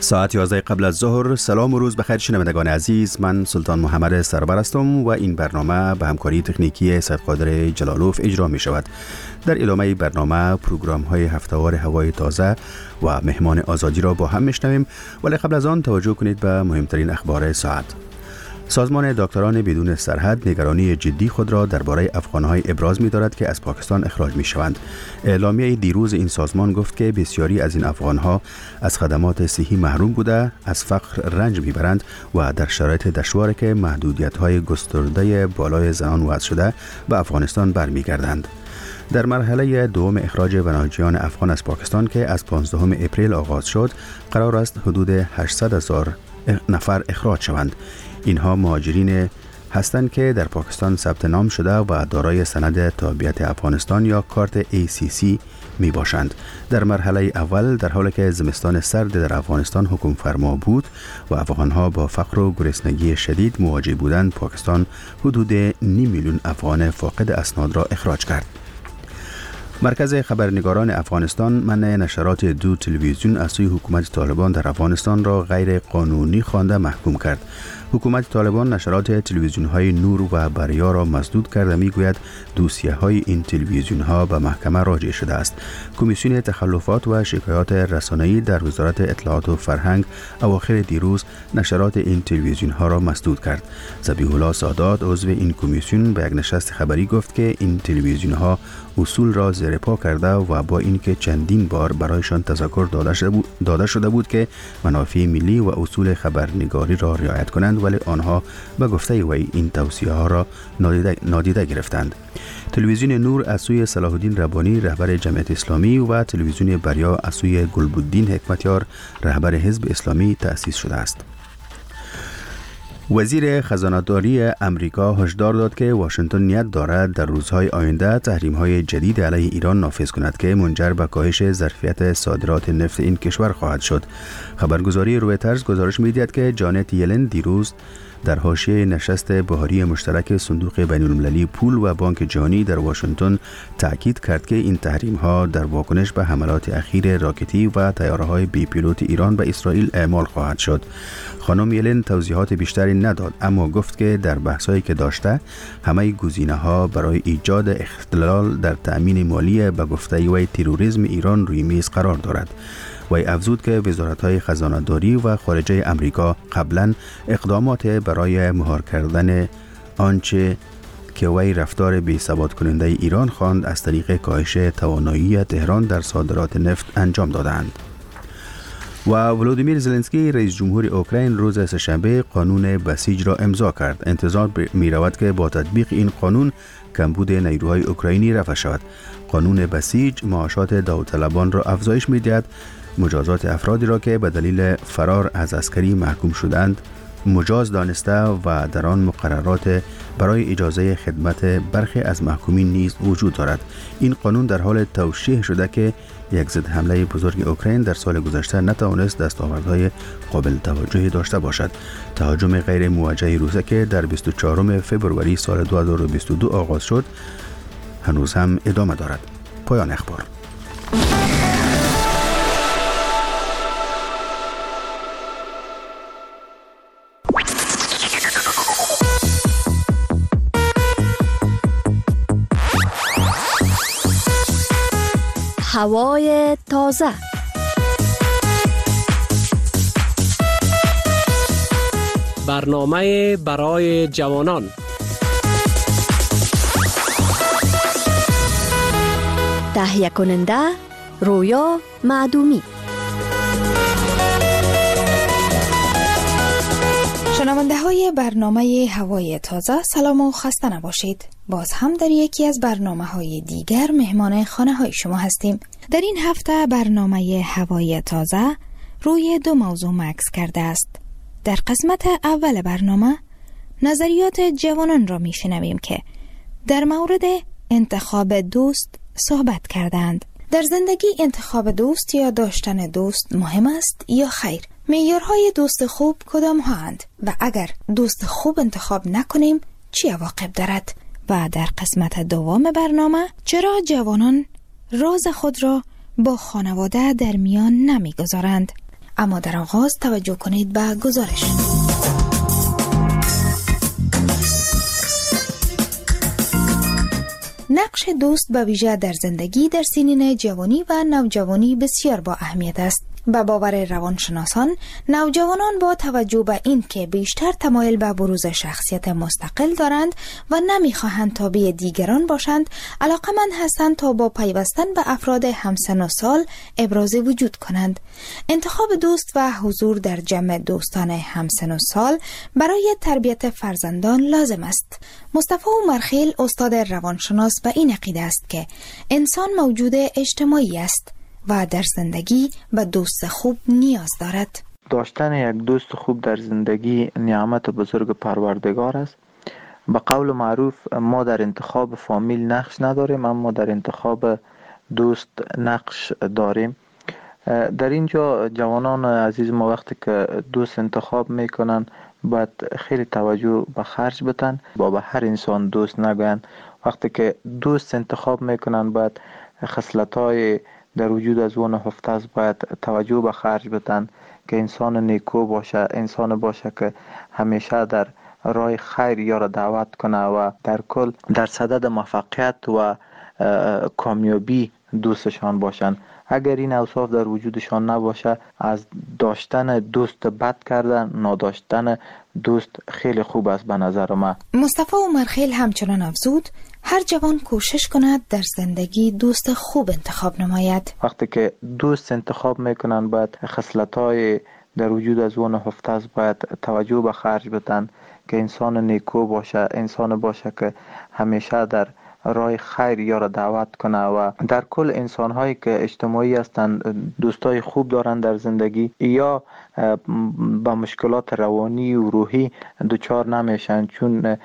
ساعت 11 قبل از ظهر. سلام و روز بخیر شنوندگان عزیز، من سلطان محمد سرور هستم و این برنامه به همکاری تکنیکی سید قادر جلالوف اجرا می شود. در ادامه برنامه پروگرام های هفته‌وار هوای تازه و مهمان آزادی را با هم میشنویم، ولی قبل از آن توجه کنید به مهمترین اخبار ساعت. سازمان دکتران بدون سرحد نگرانی جدی خود را درباره افغان‌های ابراز می‌دارد که از پاکستان اخراج می‌شوند. اعلامیه دیروز این سازمان گفت که بسیاری از این افغان‌ها از خدمات صحی محروم بوده، از فقر رنج می‌برند و در شرایط دشواری که محدودیت‌های گسترده بالای زنان وضع شده به افغانستان برمیگردند. در مرحله دوم اخراج پناهجویان افغان از پاکستان که از 15 اپریل آغاز شد، قرار است حدود 800,000 نفر اخراج شوند. اینها مهاجرین هستند که در پاکستان ثبت نام شده و دارای سند تابعیت افغانستان یا کارت ACC می باشند. در مرحله اول در حالی که زمستان سرد در افغانستان حکم فرما بود و افغانها با فقر و گرسنگی شدید مواجه بودند، پاکستان حدود 9 میلیون افغان فاقد اسناد را اخراج کرد. مرکز خبرنگاران افغانستان منع نشرات 2 تلویزیون از سوی حکومت طالبان در افغانستان را غیر قانونی خوانده محکوم کرد. حکومت طالبان نشرات تلویزیون‌های نور و بریا را مسدود کرده، میگوید دوسیه‌های این تلویزیون‌ها به محکمه راجع شده است. کمیسیون تخلفات و شکایات رسانه‌ای در وزارت اطلاعات و فرهنگ اواخر دیروز نشرات این تلویزیون‌ها را مسدود کرد. ذبیح الله سادات عضو این کمیسیون به یک نشست خبری گفت که این تلویزیون‌ها اصول را زیر پا کرده و با اینکه چندین بار برایشان تذکر داده شده بود که منافع ملی و اصول خبرنگاری را رعایت کنند، ولی آنها به گفته وی این توصیه‌ها را نادیده گرفتند. تلویزیون نور از سوی صلاح الدین ربانی رهبر جمعیت اسلامی و تلویزیون بریا از سوی گلبدین حکمتیار رهبر حزب اسلامی تأسیس شده است. وزیر خزانه‌داری امریکا هشدار داد که واشنگتن نیت دارد در روزهای آینده تحریم‌های جدید علیه ایران نافذ کند که منجر به کاهش ظرفیت صادرات نفت این کشور خواهد شد. خبرگزاری رویترز گزارش می‌دهد که جانت یلن دیروز در حاشیه نشست بهاری مشترک صندوق بین‌المللی پول و بانک جهانی در واشنگتن تاکید کرد که این تحریم‌ها در واکنش به حملات اخیر راکتی و طیاره‌های بی پیلوت ایران به اسرائیل اعمال خواهد شد. خانم یلن توضیحات بیشتری نداد، اما گفت که در بحث‌هایی که داشته همه گزینه‌ها برای ایجاد اختلال در تأمین مالی به گفته وی تروریسم ایران روی میز قرار دارد. وی افزود که وزارت‌های خزانه‌داری و خارجه امریکا قبلا اقدامات برای مهار کردن آنچه که وی رفتار بی‌ثبات کننده ایران خواند از طریق کاهش توانایی تهران در صادرات نفت انجام دادند. و ولودیمیر زلنسکی رئیس جمهور اوکراین روز سه‌شنبه قانون بسیج را امضا کرد. انتظار می رود که با تطبیق این قانون کمبود نیروهای اوکراینی رفع شود. قانون بسیج معاشات داوطلبان را افزایش می دهد، مجازات افرادی را که به دلیل فرار از عسکری محکوم شدند مجاز دانسته و در آن مقررات برای اجازه خدمت برخی از محکومین نیز وجود دارد. این قانون در حال توشیح شده که یک ضد حمله بزرگ اوکراین در سال گذشته نتوانست دستاوردهای قابل توجهی داشته باشد. تهاجم غیر موجه روسیه که در 24 فوریه سال 2022 آغاز شد هنوز هم ادامه دارد. پایان اخبار. هوای تازه. برنامه برای جوانان. تهیه کننده رویا معدومی. شنونده های برنامه هوای تازه، سلام و خسته نباشید. باز هم در یکی از برنامه های دیگر مهمان خانه های شما هستیم. در این هفته برنامه هوای تازه روی 2 موضوع مکث کرده است. در قسمت اول برنامه نظریات جوانان را می شنویم که در مورد انتخاب دوست صحبت کردند. در زندگی انتخاب دوست یا داشتن دوست مهم است یا خیر؟ معیارهای دوست خوب کدام هستند و اگر دوست خوب انتخاب نکنیم چه عواقب دارد؟ و در قسمت دوم برنامه چرا جوانان راز خود را با خانواده در میان نمیگذارند؟ اما در آغاز توجه کنید به گزارش. نقش دوست به ویژه در زندگی در سنین جوانی و نوجوانی بسیار با اهمیت است. به باور روانشناسان، نوجوانان با توجه به این که بیشتر تمایل به بروز شخصیت مستقل دارند و نمیخواهند تابع دیگران باشند، علاقمند هستند تا با پیوستن به افراد همسن و سال ابراز وجود کنند. انتخاب دوست و حضور در جمع دوستان همسن و سال برای تربیت فرزندان لازم است. مصطفی عمرخیل، استاد روانشناس، به این عقیده است که انسان موجود اجتماعی است و در زندگی به دوست خوب نیاز دارد. داشتن یک دوست خوب در زندگی نعمت بزرگ پروردگار است. به قول معروف ما در انتخاب فامیل نقش نداریم، اما در انتخاب دوست نقش داریم. در اینجا جوانان عزیز ما وقتی که دوست انتخاب میکنن باید خیلی توجه به خرج بدن، با به هر انسان دوست نگوین. وقتی که دوست انتخاب میکنن باید خصلت‌های در وجود از اون هفته است، باید توجه به خرج بدن که انسان نیکو باشه، انسان باشه که همیشه در راه خیر یار دعوت کنه و در کل در صدد موفقیت و کامیابی دوستشان باشن. اگر این اوصاف در وجودشان نباشه، از داشتن دوست بد کردن، نداشتن دوست خیلی خوب است به نظر من. مصطفی عمرخیل همچنان افزود هر جوان کوشش کند در زندگی دوست خوب انتخاب نماید. وقتی که دوست انتخاب میکنن باید خصلت‌های در وجود از اون هفته است، باید توجه به خرج بدن که انسان نیکو باشه، انسان باشه که همیشه در راه خیر یار دعوت کنه و در کل انسان هایی که اجتماعی هستند، دوستای خوب دارن در زندگی یا با مشکلات روانی و روحی دچار نمیشن، چون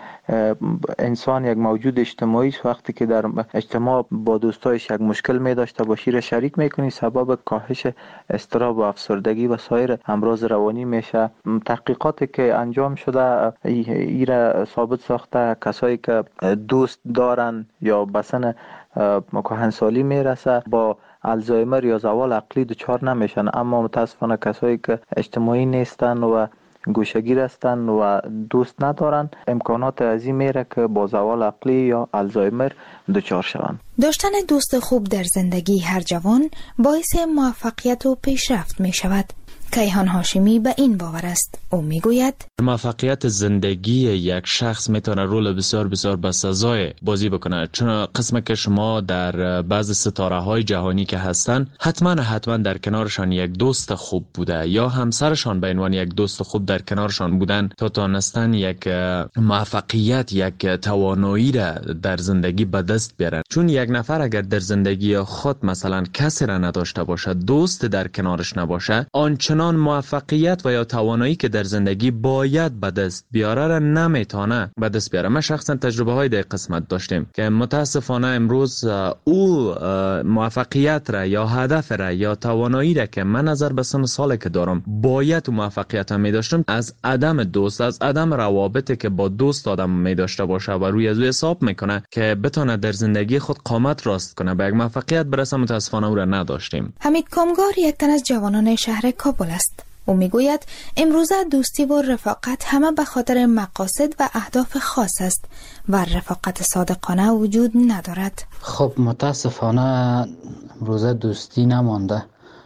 انسان یک موجود اجتماعی است. وقتی که در اجتماع با دوستایش یک مشکل می داشته باشی را شریک میکنی، سبب کاهش اضطراب و افسردگی و سایر امراض روانی میشه. تحقیقاتی که انجام شده ایره ثابت ساخته کسایی که دوست دارن یا به سن کهنسالی میرسه با الزایمر یا زوال عقلی دچار نمیشن، اما متاسفانه کسایی که اجتماعی نیستن و گوشه‌گیر هستن و دوست ندارن، امکانات عظیم میره که با زوال عقلی یا الزایمر دچار شوند. داشتن دوست خوب در زندگی هر جوان باعث موفقیت و پیشرفت می شود. کیهان هاشمی به این باور است. او میگوید موفقیت زندگی یک شخص میتونه رول بسیار بسیار بسزای بازی بکنه، چون قسمت که شما در بعض ستاره های جهانی که هستن حتما در کنارشان یک دوست خوب بوده یا همسرشان به عنوان یک دوست خوب در کنارشان بودن تا تونستن یک موفقیت، یک توانایی را در زندگی به دست بیارن. چون یک نفر اگر در زندگی خود مثلا کسی را نداشته باشه، دوست در کنارش نباشه، آنچنان موفقیت و یا توانایی که در زندگی باید به دست بیاره را نمیتونه به دست بیاره. ما شخصا تجربه های در قسمت داشتیم که متاسفانه امروز او موفقیت را یا هدف را یا توانایی را که من نظر به سن سال که دارم باید موفقیت می داشتم، از عدم دوست، از عدم روابطی که با دوست آدم می داشته باشه و روی از او حساب میکنه که بتونه در زندگی خود قامت راست کنه به یک موفقیت برسه، متاسفانه او را نداشتیم. حمید کامگار یک تن از جوانان شهر کابل است. او میگوید امروزه دوستی و رفاقت همه به خاطر مقاصد و اهداف خاص است و رفاقت صادقانه وجود ندارد. خب متاسفانه امروزه دوستی نمانده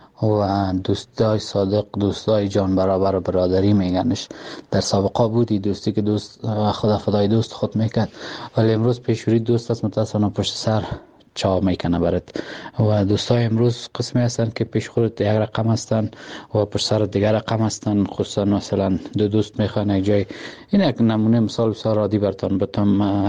و دوستای صادق، دوستای جان برابر و برادری میگنش. در سابقه بودی دوستی که دوست خدا فدای دوست خود میکرد، ولی امروز پیشوری دوست است متاسفانه پشت سر چا میکنه برات. و دوستای امروز قسمی هستن که پیش خودت یک رقم هستن و پشت سر دیگر رقم هستن. خصوصا مثلا دو دوست میخوان یک جای، این یک نمونه مثال بسیار عادی براتون بتم.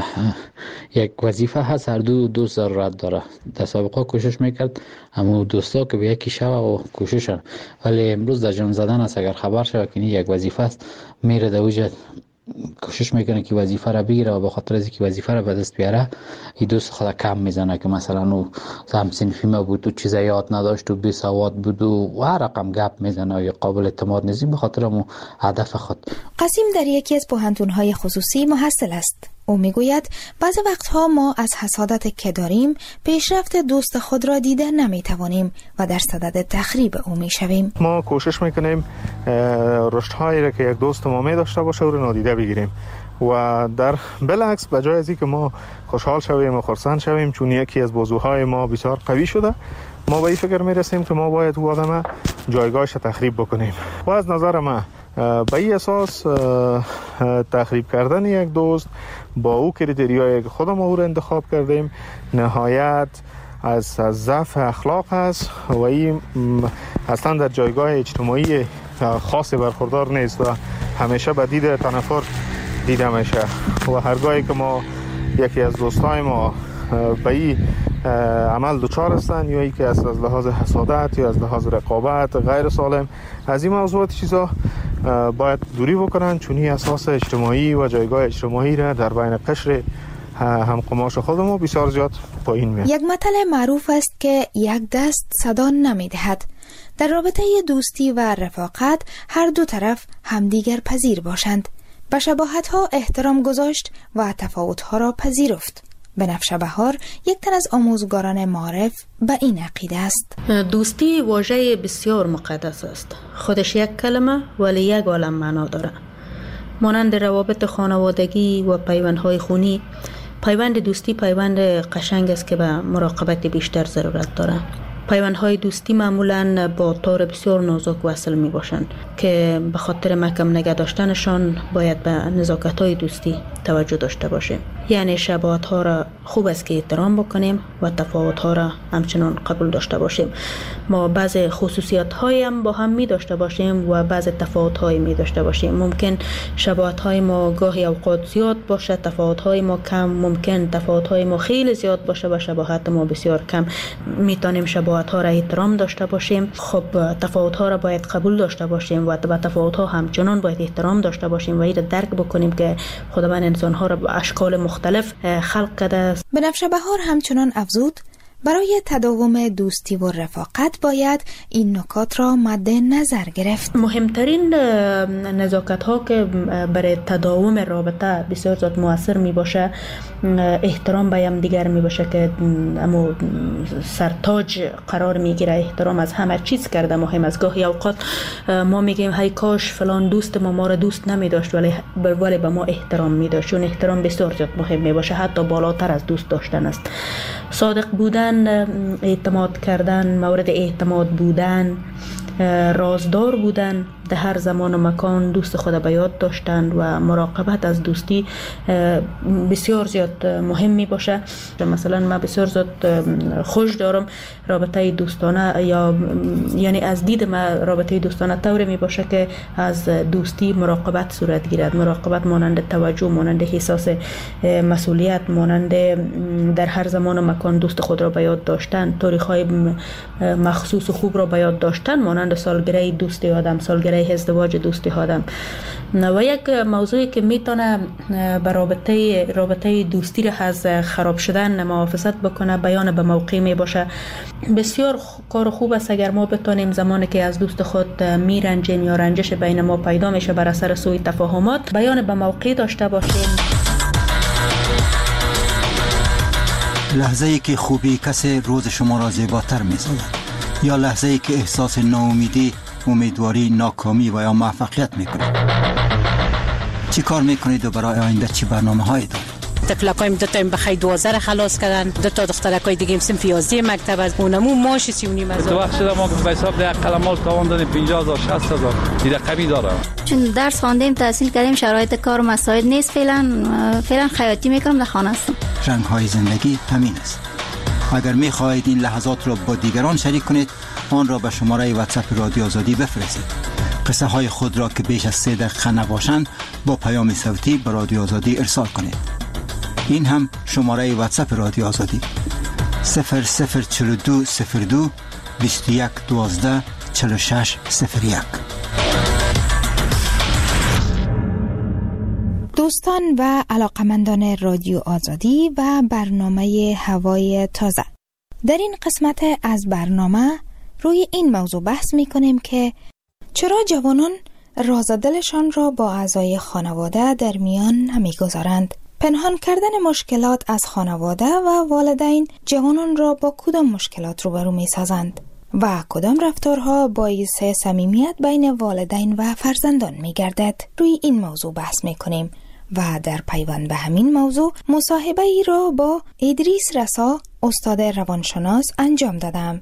یک وظیفه هست، هر دو دوست ضرورت داره. در سابقه کوشش میکرد اما دوستا که به یکی شوه و کوششن، ولی امروز در جان زدن است. اگر خبر شوه که این یک وظیفه است، میره در وجه کوشش میکنه که وظیفه را بگیره و به خاطر از اینکه وظیفه را به دست بیاره این دوست خود کم میزنه که مثلا او هم صنفی ما بود و چیزا یاد نداشت و بی سواد بود و هر رقم گپ میزنه یا قابل اعتماد نیست به خاطر مو هدف خود. قاسم در یکی از پوهنتون‌های خصوصی محصل است. او میگوید بعضی وقتها ما از حسادت که داریم پیشرفت دوست خود را دیده نمیتوانیم و در صدد تخریب او میشویم. ما کوشش میکنیم رشدهایی را که یک دوست ما می داشته باشه او را نادیده بگیریم و در بالعکس بجای از اینکه ما خوشحال شویم و خرسند شویم چون یکی از بازوهای ما بسیار قوی شده، ما به این فکر میرسیم که ما باید او آدم جایگاهش تخریب بکنیم. و از نظر من به این اساس تخریب کردن یک دوست با او کریتریایی که خودم او را انتخاب کردیم نهایت از ضعف اخلاق است و این اصلا در جایگاه اجتماعی خاص برخوردار نیست و همیشه به دید تنفر دیده میشه. و هرگاهی که ما یکی از دوستای ما به این عمل دچار هستن یا ای که از لحاظ حسادت یا از لحاظ رقابت غیر سالم از این موضوعات چیزا باید دوری بکنن چون این اساس اجتماعی و جایگاه اجتماعی را در بین قشر همقماش خودمون بسیار زیاد پایین میاد. یک متل معروف است که یک دست صدا نمیدهد. در رابطه دوستی و رفاقت هر دو طرف همدیگر پذیر باشند. به شباهت‌ها احترام گذاشت و تفاوت‌ها را پذیرفت. بنفشه بهار یک تن از آموزگاران معارف به این عقیده است. دوستی واژه بسیار مقدس است. خودش یک کلمه ولی یک عالم معنا داره. مانند روابط خانوادگی و پیوندهای خونی، پیوند دوستی پیوند قشنگ است که به مراقبت بیشتر ضرورت داره. پیوندهای دوستی معمولاً با طور بسیار نازک وصل می باشند که به خاطر محکم نگه داشتنشان باید به نزاکت‌های دوستی توجه داشته باشیم. یعنی شباهت‌ها را خوب است که احترام بکنیم و تفاوت‌ها را همچنان قبول داشته باشیم. ما بعض خصوصیات‌هایی هم با هم می داشته باشیم و بعض تفاوت‌هایی می داشته باشیم. ممکن شباهت‌های ما گاهی اوقات زیاد باشه، تفاوت‌های ما کم، ممکن تفاوت‌های ما خیلی زیاد باشه و شباهت ما بسیار کم. می‌تونیم شباهت‌ها را احترام داشته باشیم. خب تفاوت‌ها را باید قبول داشته باشیم و به تفاوت‌ها همچنان باید احترام داشته باشیم و این را درک بکنیم که خداوند انسان‌ها را به اشکال مختلف خلق کرده است. بنفشه بهار همچنان افزود برای تداوم دوستی و رفاقت باید این نکات را مد نظر گرفت. مهمترین نزاکت ها که برای تداوم رابطه بسیار زیاد مؤثر می باشه احترام به هم دیگر می باشه که اما سرتاج قرار می گیره. احترام از همه چیز کرده مهم است. گاهی اوقات ما میگیم های کاش فلان دوست ما را دوست نمی داشت ولی به ما احترام می داشت. چون احترام بسیار زیاد مهم می باشه، حتی بالاتر از دوست داشتن است. صادق بودن، اعتماد کردن، مورد اعتماد بودن، رازدار بودن، در هر زمان و مکان دوست خود به یاد داشتن و مراقبت از دوستی بسیار زیاد مهم می باشه. مثلا من بسیار زیاد خوش دارم رابطه دوستانه یعنی از دید من رابطه دوستانه طوری می باشه که از دوستی مراقبت صورت گیرد. مراقبت مانند توجه، مانند احساس مسئولیت، مانند در هر زمان و مکان دوست خود را به یاد داشتن، تاریخ‌های مخصوص و خوب را به یاد داشتن، مانند سالگره دوستی آدم، سالگره ازدواج دوستی آدم. و یک موضوعی که میتونه به رابطه دوستی را از خراب شدن محافظت بکنه بیان به موقع می باشه. بسیار کار خوب است اگر ما بتونیم زمانی که از دوست خود میرنجیم یا رنجش بین ما پیدا میشه بر اثر سوء تفاهمات بیان به موقع داشته باشیم. لحظه ای که خوبی کسی روز شما را زیباتر می‌سازد یا لحظه ای که احساس ناامیدی، امیدواری، ناکامی و یا موفقیت میکنید. چی کار میکنید و برای آینده چی برنامه‌هایی دارید؟ طفلکایم دو تا بخی 12 خلاص کردن، دو تا دخترکای دیگه صنف 11 مکتب از اونمو ماش 39 هزار. تو وقت شده ما به حساب ده قلمال تاوان دادیم 50000 60000 دیگه کمی داره. چون درس خواندیم تحصیل کردیم شرایط کار و مساعد نیست فعلا خیاطی میکنم در خانه هستم. رنگ‌های زندگی همین است. اگر می‌خواهید این لحظات را با دیگران شریک کنید آن را به شماره واتساپ رادیو آزادی بفرستید. قصه های خود را که بیش از 3 دقیقه نباشند با پیام صوتی به رادیو آزادی ارسال کنید. این هم شماره واتساپ رادیو آزادی 004202 21 12 46 01. دوستان و علاقمندان رادیو آزادی و برنامه هوای تازه، در این قسمت از برنامه روی این موضوع بحث می کنیم که چرا جوانان راز دلشان را با اعضای خانواده در میان نمی گذارند. پنهان کردن مشکلات از خانواده و والدین جوانان را با کدام مشکلات روبرو می سازند و کدام رفتارها باعث صمیمیت بین والدین و فرزندان می گردد؟ روی این موضوع بحث می کنیم و در پیوند به همین موضوع مصاحبه ای را با ادریس رسا استاد روانشناس انجام دادم.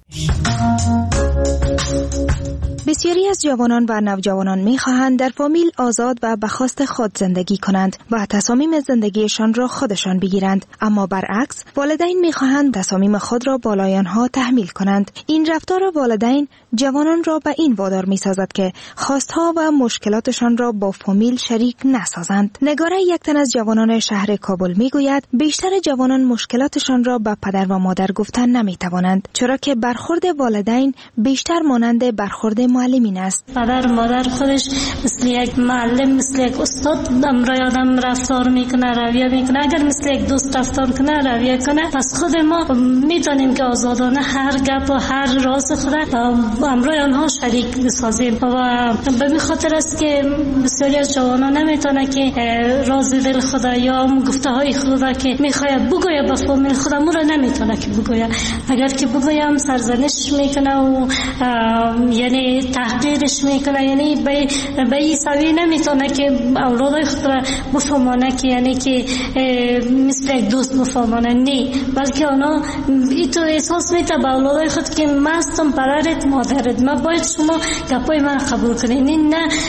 بسیاری از جوانان و نوجوانان می‌خواهند در فامیل آزاد و به خواست خود زندگی کنند و تصامیم زندگیشان را خودشان بگیرند، اما برعکس والدین می‌خواهند تصامیم خود را بالای آنها تحمیل کنند. این رفتار والدین جوانان را به این وادار می‌سازد که خواستها و مشکلاتشان را با فامیل شریک نسازند. نگاره یک تن از جوانان شهر کابل می‌گوید بیشتر جوانان مشکلاتشان را به پدر و مادر گفتن نمی‌توانند، چرا که برخورد والدین بیشتر مانند برخورد معلمین است. پدر و مادر خودش مثل یک معلم، مثل یک استاد امرای آدم رفتار میکنه، رویه میکنه. اگر مثل یک دوست رفتار کنه، رویه کنه، پس خود ما میتونیم که آزادانه هر گپ و هر راز خود امرای آنها شریک بسازیم و به این خاطر است که بسیاری از جوانان نمیتونه که راز دل خود یا گفته های خود که میخواد بگویه به فامیل خود را نمیتونه که بگویه. اگر که بگویم سرزنش میکنه و یعنی تحقیرش میکنه، یعنی به این سویه نمیتونه که اولادای خود را بفهمانه که یعنی که مثل یک دوست بفهمانه، نه، بلکه اونا ایتو احساس میته به اولادای خود که من هستم پدرت مادرت، من باید شما گپای من قبول کنین.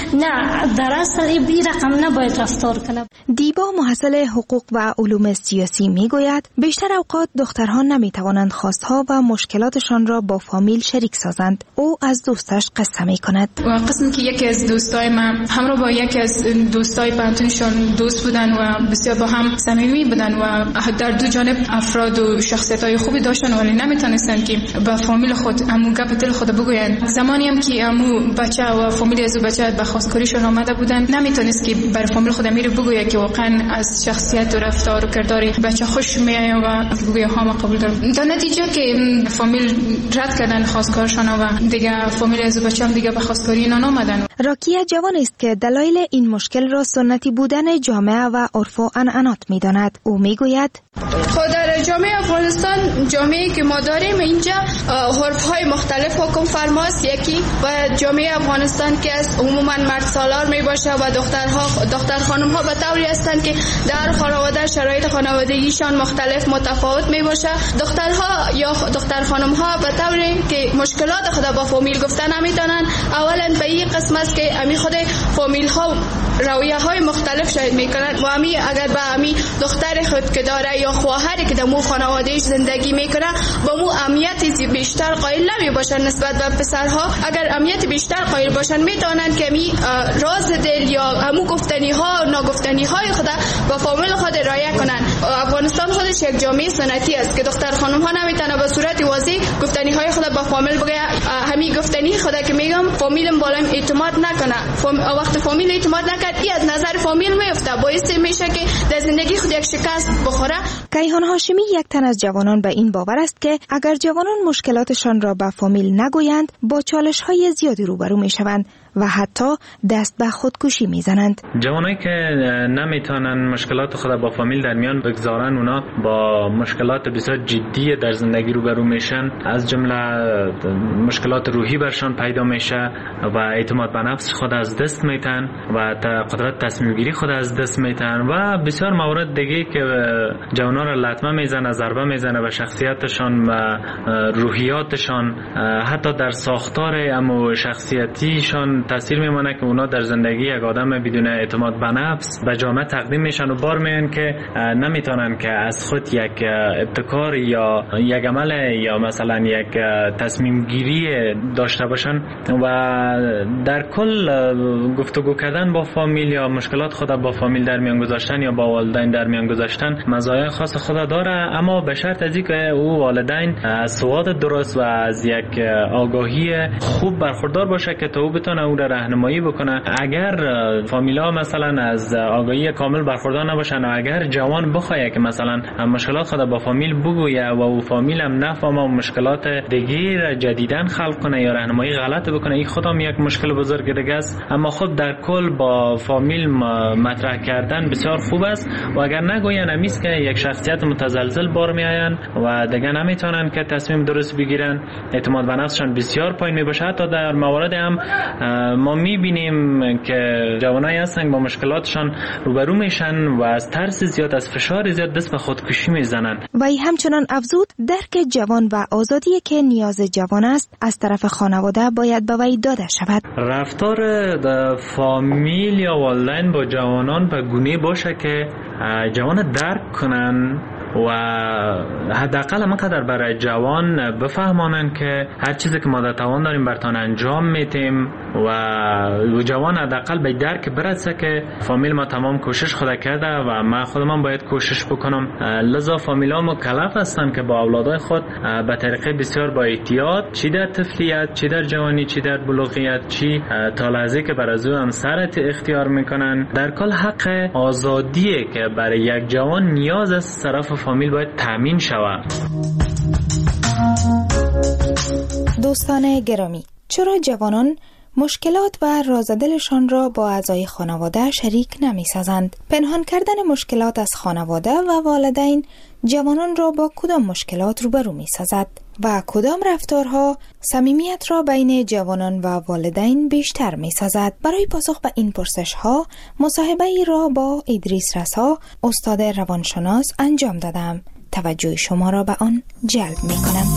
نه در اصل این رقم نباید رفتار کنه. دیبا محصل حقوق و علوم سیاسی میگوید بیشتر اوقات دخترها نمیتوانند خواستها و مشکلاتشان را با فامیل شریک سازند. او از دوستش قصه میکند. قسم که یکی از دوستای من همراه با یکی از دوستای پنتونشون دوست بودن و بسیار با هم صمیمی بودن و در دو جانب افراد و شخصیت‌های خوبی داشتن، ولی نمیتونستن که با فامیل خود امو گپ دل خود بگوین. زمانی هم که امو بچه و فامیل از بچه به خواستگاریشون آمده بودن، نمیتونست که بر فامیل خود میره بگویه که واقعا از شخصیت و رفتار و کردار بچه خوش میاد و بگویه ها ما قبول دارم. در نتیجه که فامیل رد کردن خواستگارشون و دیگه فامیل از بچه هم دیگه به خواستگاری اینا نامدن. راکیه جوان است که دلایل این مشکل را سنتی بودن جامعه و عرف و عنعنات می‌داند. او میگوید خود در جامعه افغانستان، جامعه‌ای که ما داریم اینجا عرف‌های مختلف حکم فرماست. یکی و جامعه افغانستان که از عموما مرد سالار میباشه و دختر خانم‌ها به طوری هستند که در خانواده شرایط خانوادگیشان مختلف متفاوت میباشه. دخترها یا دختر خانم‌ها به طوری که مشکلات خود با فامیل گفتن نمیتونن. اولا به این قسم است که امی خود فامیل ها رویه های مختلف شاید میکنن و امی اگر به امی دختر خود که داره یا خواهری که در مو خانوادهش زندگی میکنه با مو اهمیت بیشتر قائل نمی باشن نسبت به پسرها. اگر اهمیت بیشتر قائل باشن میتونن که امی راز دل یا همو گفتنی ها و ناگفتنی های خود با فامیل خود رعایت کنن. افغانستان خودش یک جامعه سنتی است که دختر خانم ها نمیتونه به صورت واضح گفتنی های خود با فامیل بگه. همین گفتنی خدا که میگم فامیلم بالایم اعتماد نکنه. وقت فامیل اعتماد نکرد این از نظر فامیل میفته، باعث میشه که در زندگی خود یک شکست بخوره. کیهان هاشمی یک تن از جوانان به این باور است که اگر جوانان مشکلاتشان را به فامیل نگویند با چالش های زیادی روبرو میشوند و حتی دست به خودکشی میزنند. جوانایی که نمیتونن مشکلات خود با فامیل در میان بگذارن، اونا با مشکلات بسیار جدی در زندگی روبرو میشن، از جمله مشکلات روحی برشان پیدا میشه و اعتماد به نفس خود از دست میتن و قدرت تصمیم گیری خود از دست میتن و بسیار موارد دیگه که جوانا را لطمه میزنه، ضربه میزنه به شخصیتشان و روحیاتشان، حتی در ساختار امو شخصیتیشان تاثیر میمونه که اونا در زندگی یک آدم بدون اعتماد به نفس به جامعه تقدیم میشن و بار میان که نمیتونن که از خود یک ابتکار یا یک عمل یا مثلا یک تصمیم گیری داشته باشن و در کل گفتگو کردن با فامیل یا مشکلات خود با فامیل در میان گذاشتن یا با والدین در میان گذاشتن مزایای خاص خود داره، اما به شرط از اینکه او والدین از سواد درست و از یک آگاهی خوب برخوردار باشه که تا او بتونه او را راهنمایی بکنه. اگر فامیلا مثلا از آگاهی کامل برخوردار نباشن و اگر جوان بخواد که مثلا مشکلات خود با فامیل بگویه و او فامیل هم نفهمه و مشکلات دیگه را جدیدن خلق کنه یا راهنمایی غلط بکنه، این خودم یک مشکل بزرگ دیگه است. اما خود در کل با فامیل مطرح کردن بسیار خوب است و اگر نگوین همیست که یک شخصیت متزلزل بار میآین و دیگه نمیتونن که تصمیم درست بگیرن، اعتماد به نفسشان بسیار پایین میباشه. حتی در موارد هم ما میبینیم که جوانایی هستن با مشکلاتشان روبرو میشن و از ترس زیاد، از فشار زیاد دست به خودکشی میزنن. و ای همچنان افزود درک جوان و آزادی که نیاز جوان است از طرف خانواده باید به وی داده شود. رفتار فامیل یا والدین با جوانان به گونه باشه که جوان درک کنن و حداقل همانقدر برای جوان بفهمانن که هر چیزی که ما در توان داریم برتان انجام میتیم و جوان حداقل به درک برسه که فامیل ما تمام کوشش خود کرده و من خودم باید کوشش بکنم. لذا فامیل ها مکلف هستن که با اولادای خود به طریقه بسیار با احتیاط، چی در طفلیت، چی در جوانی، چی در بلوغیت، چی تا لحظه که بر از او همسرت اختیار میکنن، در کل حق آزادیه که برای یک جوان نیاز از طرف فامیل باید تامین شود. دوستان گرامی، چرا جوانان مشکلات و راز دلشان را با اعضای خانواده شریک نمی سازند؟ پنهان کردن مشکلات از خانواده و والدین جوانان را با کدام مشکلات روبرو می سازد و کدام رفتارها صمیمیت را بین جوانان و والدین بیشتر می سازد؟ برای پاسخ به این پرسش ها مصاحبه ای را با ادریس رسا، استاد روانشناس انجام دادم. توجه شما را به آن جلب می کنم.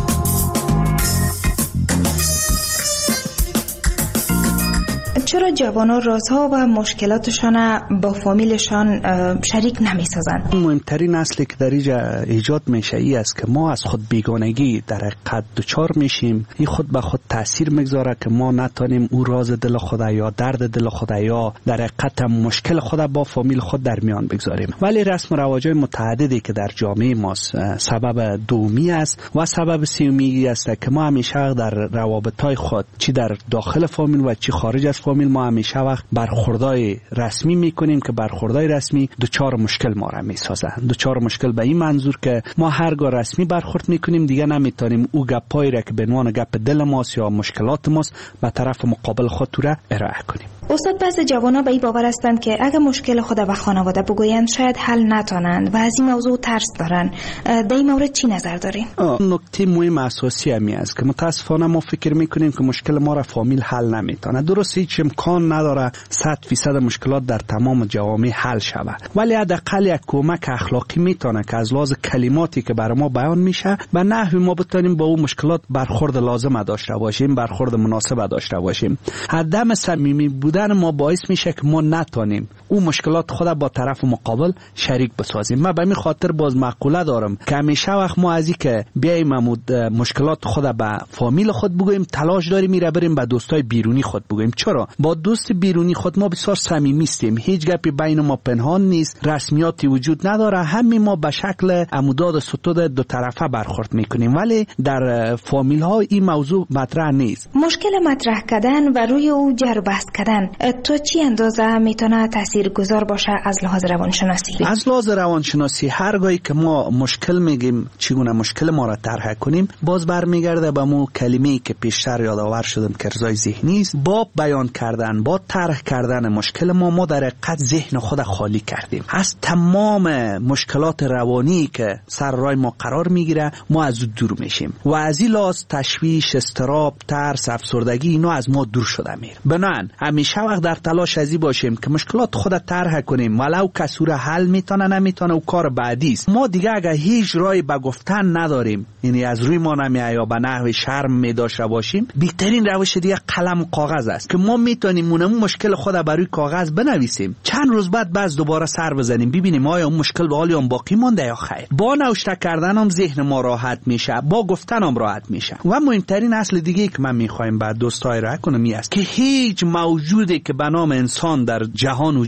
چرا جوانان رازها و مشکلاتشان با فامیلشان شریک نمی سازند؟ مهمترین اصلی که در اینجا ایجاد میشه ای است که ما از خود بیگانگی در حقیقت دچار میشیم. این خود به خود تاثیر میگذاره که ما نتونیم او راز دل خود یا درد دل خود یا در حقیقت مشکل خود با فامیل خود در میان بگذاریم. ولی رسم و رواج‌های متعددی که در جامعه ما سبب دومی است و سبب سومی است که ما همیشه در روابط‌های خود چی در داخل فامیل و چی خارج از فامیل ما همیشه وقت برخوردای رسمی میکنیم که برخوردای رسمی دوچار مشکل ما را میسازه. دوچار مشکل به این منظور که ما هرگاه رسمی برخورد میکنیم دیگه نمیتونیم او گپایی را که به عنوان گپ دل ماست یا مشکلات ماست به طرف مقابل خود را ارائه کنیم. استاد، بعضی جوانا به این باور هستند که اگر مشکل خود به خانواده بگویند شاید حل نتونند و از این موضوع ترس دارن. در این مورد چی نظر دارین؟ نکته مهم اساسی همی است که متاسفانه ما فکر میکنیم که مشکل ما را فامیل حل نمیتونه. درست هیچ امکان نداره 100% مشکلات در تمام جوامع حل شود، ولی حداقل یک کمک اخلاقی میتونه که از لحاظ کلماتی که برای ما بیان میشه به نحوی ما بتونیم با اون مشکلات برخورد لازم داشته باشیم، برخورد مناسب داشته باشیم. عدم صمیمی بودن ما باعث میشه که ما نتونیم اون مشکلات خود با طرف مقابل شریک بسازیم. من به این خاطر باز مقوله دارم که همیشه وقت ما از این که بیایم مشکلات خود به فامیل خود بگوییم تلاش داریم میره بریم به دوستای بیرونی خود بگوییم. چرا؟ با دوست بیرونی خود ما بسیار صمیمی هستیم، هیچ گپی بین ما پنهان نیست، رسمیاتی وجود نداره، همین ما به شکل عموداد ستود دو طرفه برخورد میکنیم. ولی در فامیل ها این موضوع مطرح نیست. مشکل مطرح کردن و روی او جر بحث کردن تو چی اندازه میتونه تاثیرگذار باشه از لحاظ روانشناسی؟ از لحاظ روانشناسی هرگاهی که ما مشکل میگیم چگونه مشکل ما را طرح کنیم باز برمیگرده به مو کلمه‌ای که پیشتر یادآور شدم که ارضای ذهنی است. با بیان کردن، با طرح کردن مشکل ما در حقیقت ذهن خود خالی کردیم از تمام مشکلات روانی که سر راه ما قرار میگیره. ما از او دور میشیم و از این لحاظ تشویش، اضطراب، ترس، افسردگی اینا از ما دور شده میره. بنابراین همیشه وقت در تلاش ازی باشیم که مشکلات خود طرح کنیم، ولو کسور حل میتونه نمیتونه و کار بعدی است. ما دیگه اگه هیچ راهی به گفتن نداریم، یعنی از روی ما نمیاد یا به نحو شرم میداشته باشیم، بهترین روش دیگه قلم و کاغذ است که ما میتونیم اون مشکل خود بر روی کاغذ بنویسیم، چند روز بعد باز دوباره سر بزنیم ببینیم آیا اون مشکل به حال هم باقی مونده یا خیر. با نوشته کردن هم ذهن ما راحت میشه، با گفتن هم راحت میشه. و مهمترین اصل دیگه که من میخوایم بعد دوستای را کنم است که هیچ موجودی که به نام انسان در جهان وجود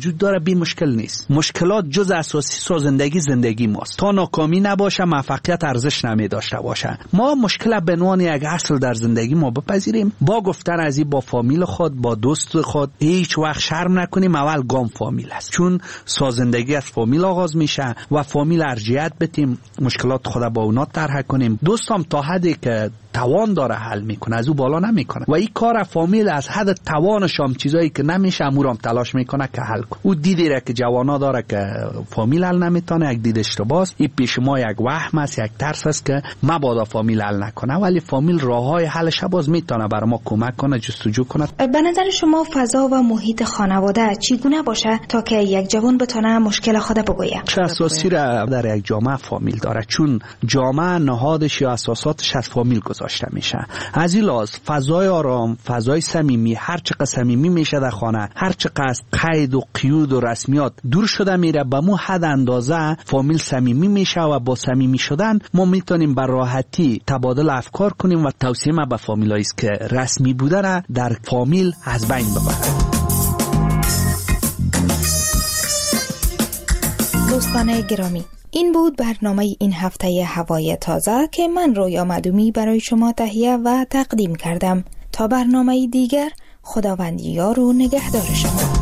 وجود داره، بی مشکل نیست. مشکلات جز اساسی سازندگی زندگی ماست. تا ناکامی نباشه موفقیت ارزش نمی داشته باشه. ما مشکل به عنوان یک اصل در زندگی ما بپذیریم، با گفتن از این با فامیل خود، با دوست خود هیچ وقت شرم نکنیم. اول گام فامیل است، چون سازندگی از فامیل آغاز میشه و فامیل ارجحیت بدیم، مشکلات خود با اونا طرح کنیم. دوستم تا حدی که توان داره حل میکنه، از او بالا نمیکنه و این کار فامیل از حد توانش هم چیزایی که نمیشه امورم تلاش میکنه که حل کنه. او دیدی را که جوانا داره که فامیل حل نمیتونه، یک دید اشتباهه. این پیش ما یک وهم است، یک ترس است که مبادا فامیل حل نکنه، ولی فامیل راههای حلش باز میتونه برای ما کمک کنه، جستجو کنه. به نظر شما فضا و محیط خانواده چگونه باشه تا که یک جوان بتونه مشکل خود بگویه؟ چه اساسی را در یک جامعه فامیل داره، چون جامعه نهادش یا اساساتش از فامیل گذاشته میشه. از این لحاظ فضای آرام، فضای صمیمی، هر چقدر صمیمی میشه در خانه، هر چقدر از قید و قیود و رسمیات دور شده میره، به مو حد اندازه فامیل صمیمی میشه و با صمیمی شدن ما میتونیم به راحتی تبادل افکار کنیم و توصیه ما به فامیلایی است که رسمی بودن در فامیل از بین ببرن. دوستان گرامی، این بود برنامه این هفته هوای تازه که من رویا معدومی برای شما تهیه و تقدیم کردم. تا برنامه دیگر، خداوند یار و نگهدار شما.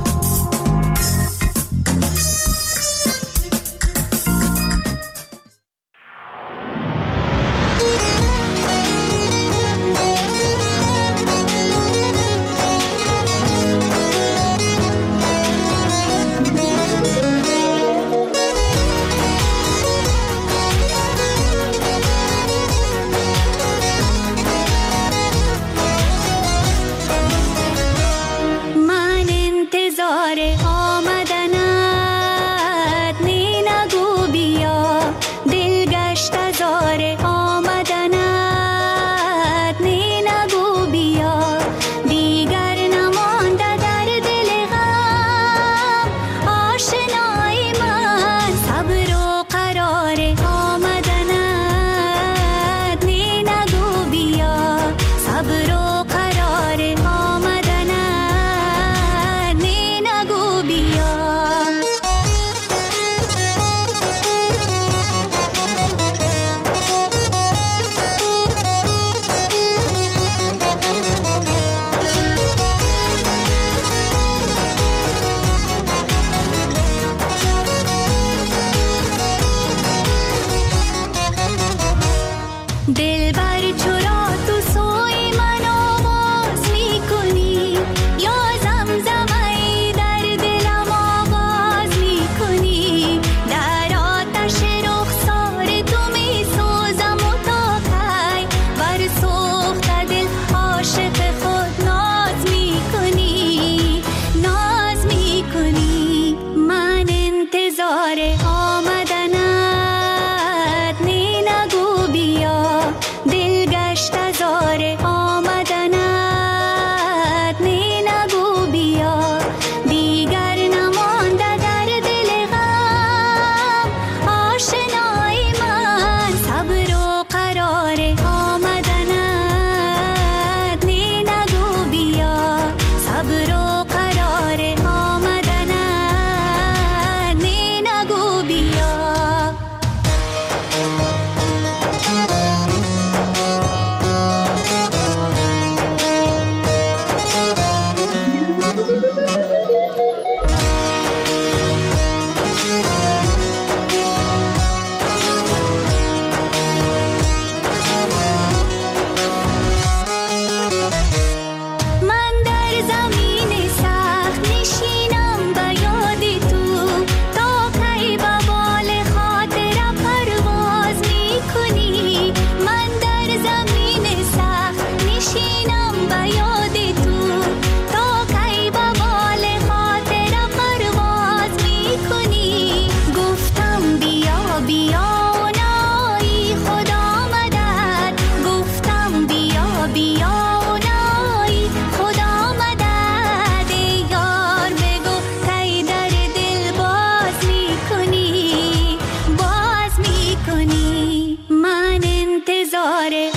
من انتظار